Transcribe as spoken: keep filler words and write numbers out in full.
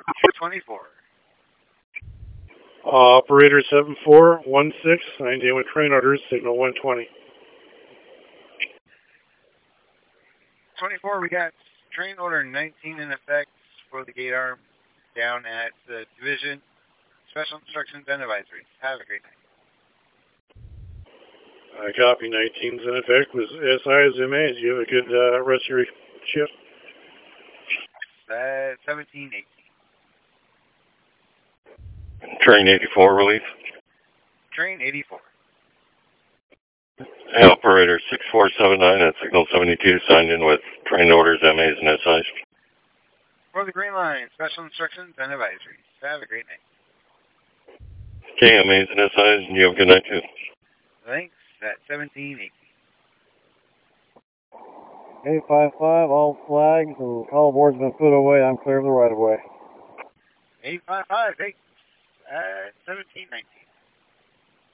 two twenty-four. Uh, operator seven four one six, nine day with train orders, signal one twenty. twenty-four, we got train order nineteen in effect for the gate arm down at the division. Special instructions and advisories. Have a great night. I copy nineteen's in effect with S I as M A. You have a good uh, rest of your shift. Uh, seventeen eighteen. Train eighty-four relief. Train eighty-four. Hey, operator six four seven nine at signal seventy-two signed in with train orders, M As, and S Is. For the Green Line, special instructions and advisories. Have a great night. Okay, M As and S Is, and you have a good night too. Thanks. At seventeen eighteen. eight five five, all flags and all boards been put away. I'm clear of the right of way. eight five five, hey. At seventeen nineteen.